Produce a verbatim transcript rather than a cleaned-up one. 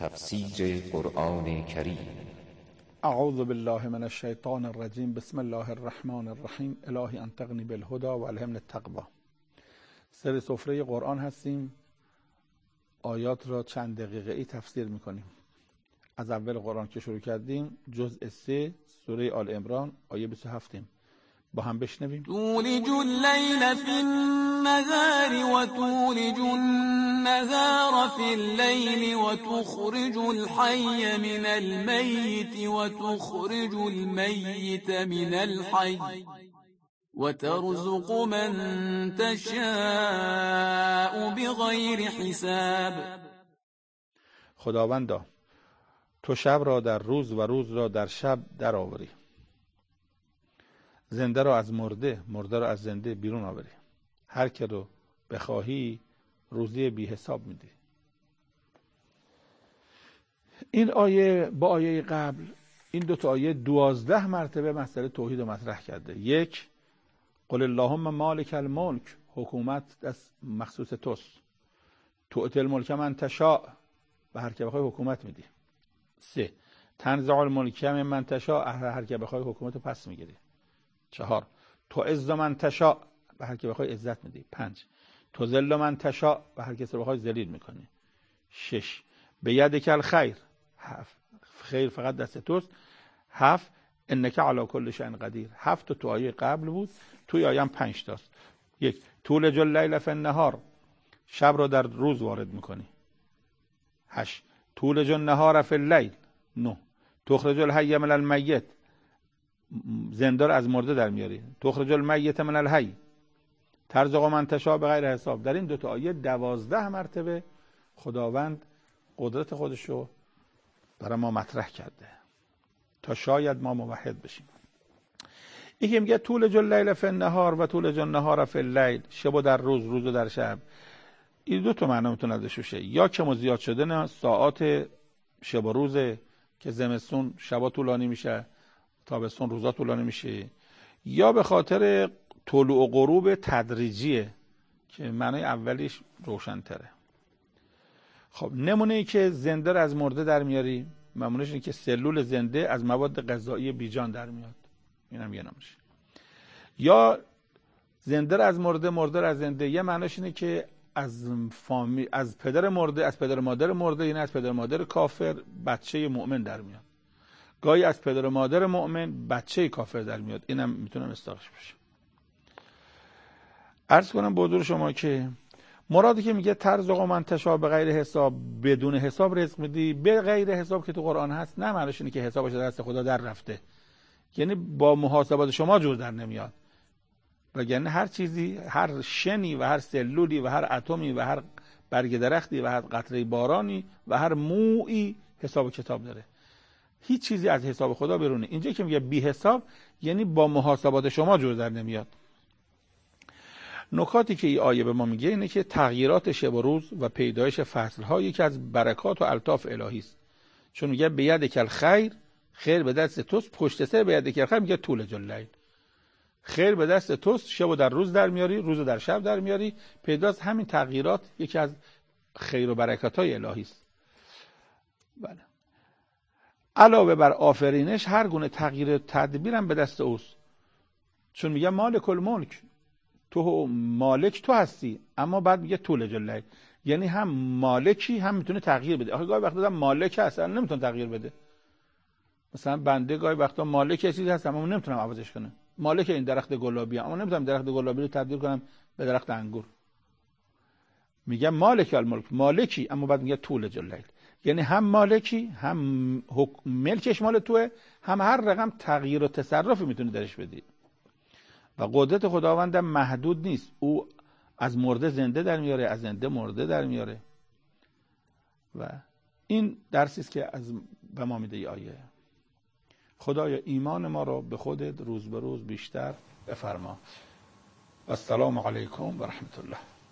تفسیر قرآن کریم. اعوذ بالله من الشیطان الرجیم. بسم الله الرحمن الرحیم. الهی انطقنی بالهدى و الهمنی التقوی. سر سفره قرآن هستیم. آیات را چند دقیقه ای تفسیر میکنیم. از اول قرآن که شروع کردیم جزء سه سوره آل عمران آیه بیست و هفت با هم بشنویم. تولج اللیل فی النهار و تولج النهار فی اللیل و تخرج الحی من المیت و تخرج المیت من الحی و ترزق من تشاء بغیر حساب. خداوندا تو شب را در روز و روز را در شب در آوری، زنده را از مرده، مرده را از زنده بیرون آوری، هر که رو بخواهی روزی بی حساب میدی. این آیه با آیه قبل، این دو تا آیه دوازده مرتبه مسئله توحید رو مطرح کرده. یک، قل اللهم مالک الملک، حکومت دست مخصوص توست، تؤتی الملک من تشاء، به هر که بخوای حکومت میدی. سه، تنزع الملک من تشاء، هر که بخوای حکومت رو پس میگیری. چهار، تو عز من تشاء، به هر که بخوای عزت میدی. پنج، تو ذل من تشاء، به هر کسی بخوای ذلیل میکنی. شش، به یدک الخیر، هفت، خیر فقط دست توست. هفت، انک علی کل شیء قدیر. هفت تو آیه قبل بود، توی آیه هم پنج تاست. یک، تولج اللیل فی النهار، شب رو در روز وارد میکنی. هشت، تولج النهار فی اللیل. نه، تخرج الحی من المیت، زنده رو از مرده در میاری. تخرج المیت من الحی، ترزق من تشاء بغیر حساب. در این دو تا آیه دوازده مرتبه خداوند قدرت خودش رو برای ما مطرح کرده تا شاید ما موحد بشیم. یکی میگه تولج اللیل فی النهار و تولج النهار فی اللیل، شب در روز، روز در شب. این دو تا معنی میتونه ازش بشه، یا کم زیاد شدن ساعات شب و روزه که زمستون شبا طولانی میشه، تابستون روزا طولانی میشه، یا به خاطر طلوع و غروب تدریجیه که معنی اولیش روشن‌تره. خب نمونه ای که زنده رو از مرده در میاری، معمولش اینه که سلول زنده از مواد غذایی بیجان در میاد، اینم یه نمونهشه. یا زنده رو از مرده، مرده رو از زنده، یه معنیش اینه که از فامی... از پدر مرده، از پدر مادر مرده، یعنی از پدر مادر کافر بچه مؤمن در میاد. گاهی از پدر مادر مؤمن بچه کافر در میاد، اینم میتونم استاقش بشه. عرض کنم به حضور شما که مرادی که میگه ترزق من تشاء به غیر حساب، بدون حساب رزق میدی، به غیر حساب که تو قرآن هست، نه معنیش اینه که حسابش دست خدا در رفته، یعنی با محاسبات شما جور در نمیاد. وگرنه هر چیزی، هر شنی و هر سلولی و هر اتمی و هر برگ درختی و هر قطره بارانی و هر موئی حساب و کتاب داره. هیچ چیزی از حساب خدا بیرونه. اینجا که میگه بی حساب یعنی با محاسبات شما جور در نمیاد. نکاتی که این آیه به ما میگه اینه که تغییرات شب و روز و پیدایش فصل‌ها یکی از برکات و الطاف الهی است. چون میگه به یدک الخیر، خیر به دست توست. پشت سر به یدک الخیر میگه تولج اللیل، خیر به دست توست، شب در روز در میاری، روز در شب در میاری. پیداست همین تغییرات یکی از خیر و برکات‌های الهی است. بله. علاوه بر آفرینش هر گونه تغییر تدبیر هم به دست اوست. چون میگه مالک الملک، تو مالک تو هستی، اما بعد میگه تولج اللیل، یعنی هم مالکی هم میتونه تغییر بده. آخه گاهی وقتا آدم مالک هست اصلا نمیتونه تغییر بده. مثلا بنده گاهی وقتا مالک چیزی هست اما نمیتونم عوضش کنم. مالک این درخت گلابی اما نمیتونم درخت گلابی رو تبدیل کنم به درخت انگور. میگه مالک الملک، مالکی، اما بعد میگه تولج اللیل، یعنی هم مالکی، هم ملکش مال توه، هم هر رقم تغییر و تصرفی میتونی درش بدی. و قدرت خداوند محدود نیست، او از مرده زنده در میاره، از زنده مرده در میاره. و این درسی است که از به ما میده ای آیه. خدایا ایمان ما رو به خودت روز به روز بیشتر بفرما. السلام علیکم و رحمت الله.